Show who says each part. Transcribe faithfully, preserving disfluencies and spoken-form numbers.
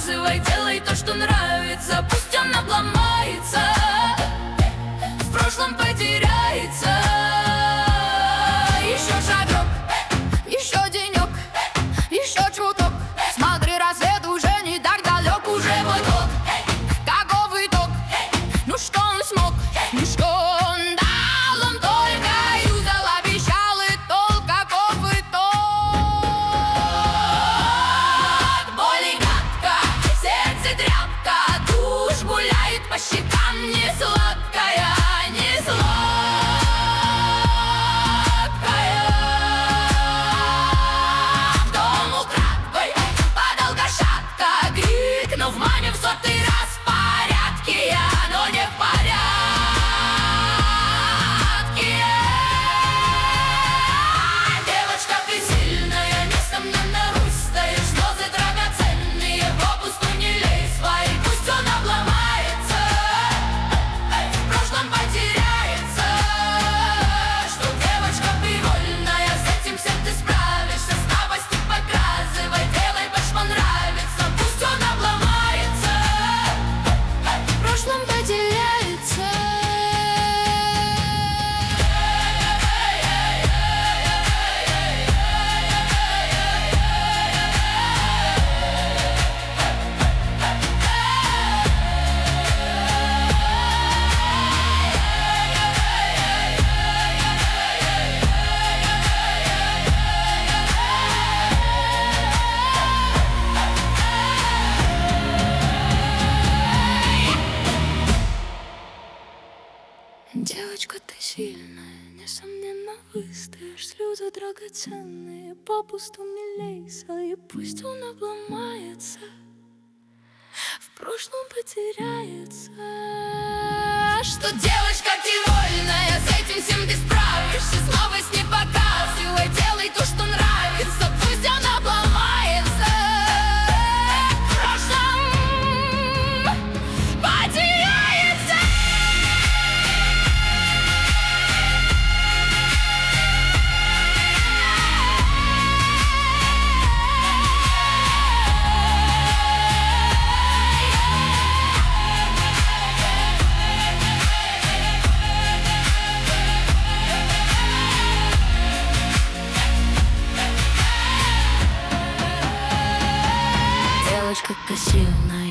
Speaker 1: показывай, делай то, что нравится. Пусть он обломается, в прошлом потеряется. Еще шагок, еще денек, еще чуток. Смотри, рассвет уже не так далек. Уже вот-вот, каков итог? Ну что он смог, ну что он дал? Он только юзал, обещал, и толк, каков итог? Боль и гадко, сердце тряпка, душ гуляет по щекам, не сладкая, не сладкая. В дом украдкой падал кошатка, крикнув маме в сотый раз: в порядке я, но не в порядке. Девочка, ты сильная, несомненно, Русь стоишь. Слезы драгоценные, попусту не лей свои. Пусть он обломается, в прошлом потеряется. Что девочка привольная, с этим всем ты справишься. Слабости показывай, делай то, что нравится. Пусть он обломается, в прошлом потеряется. Девочка, ты сильная, несомненно, выстоишь. Слезы драгоценные, попусту не лей свои. Пусть он обломается, в прошлом потеряется. Что девочка, ты вольная, с этим всем ты справишься. Слабость не показывай, делай то, что нравится. Пусть он обломается, в прошлом потеряется. Девочка красивая,